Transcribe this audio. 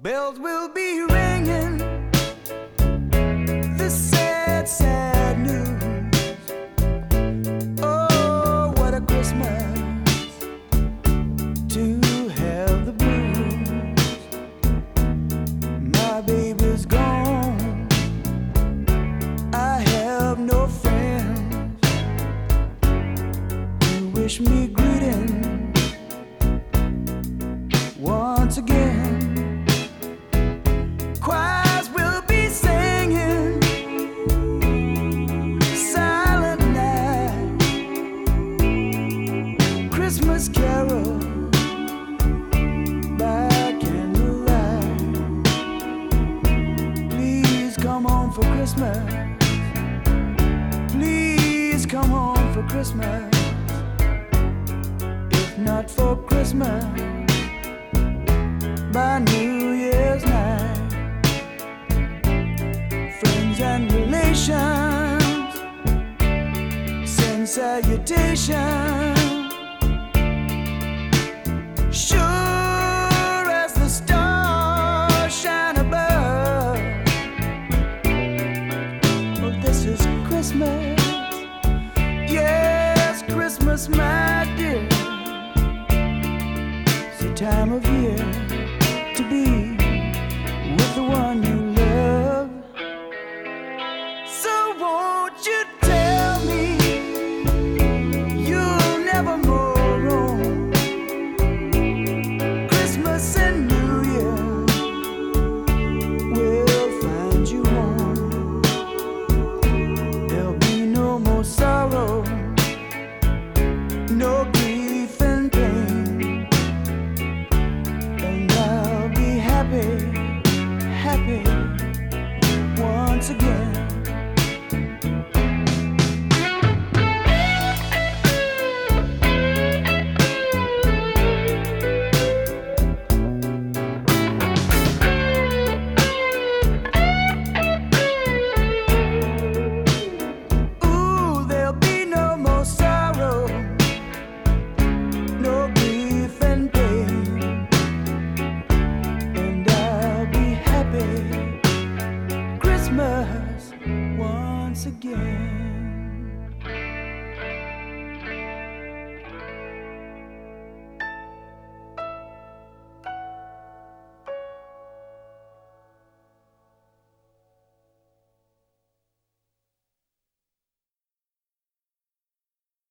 Bells will be ringing, the sad, sad news. Oh, what a Christmas to have the blues. My baby's gone, I have no friends to wish me greeting once again. Choirs will be singing Silent Night, Christmas carol by candlelight. Please come home for Christmas. Please come home for Christmas. If not for Christmas, by New Year's night. Friends and relations send salutations. Sure as the stars shine above. Well, this is Christmas. Yes, Christmas, my dear. It's the time of year